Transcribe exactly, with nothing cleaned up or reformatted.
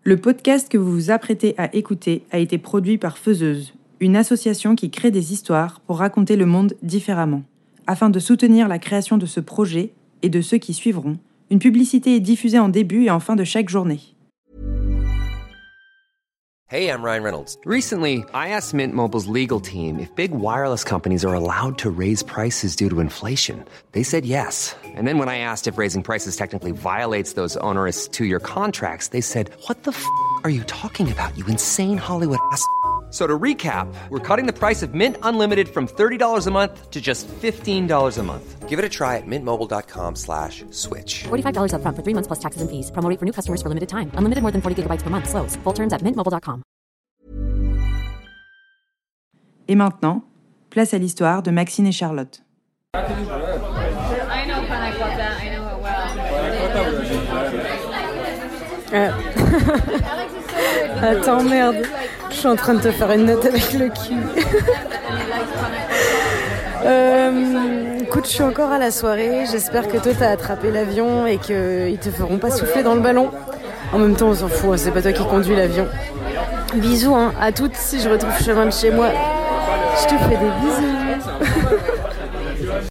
Le podcast que vous vous apprêtez à écouter a été produit par Faiseuse, une association qui crée des histoires pour raconter le monde différemment. Afin de soutenir la création de ce projet et de ceux qui suivront, une publicité est diffusée en début et en fin de chaque journée. Hey, I'm Ryan Reynolds. Recently, I asked Mint Mobile's legal team if big wireless companies are allowed to raise prices due to inflation. They said yes. And then when I asked if raising prices technically violates those onerous two-year contracts, they said, what the f*** are you talking about, you insane Hollywood ass f- So to recap, we're cutting the price of Mint Unlimited from thirty dollars a month to just fifteen dollars a month. Give it a try at mintmobile.com slash switch. forty-five dollars up front for three months plus taxes and fees. Promo rate for new customers for limited time. Unlimited more than forty gigabytes per month. Slows full terms at mint mobile dot com. Et maintenant, place à l'histoire de Maxine et Charlotte. I know Panic Butter, I know it well. Euh... Attends, merde. Je suis en train de te faire une note avec le cul. euh, écoute, je suis encore à la soirée. J'espère que toi, t'as attrapé l'avion et qu'ils te feront pas souffler dans le ballon. En même temps, on s'en fout, hein, c'est pas toi qui conduis l'avion. Bisous, hein, à toutes. Si je retrouve chemin de chez moi, je te fais des bisous.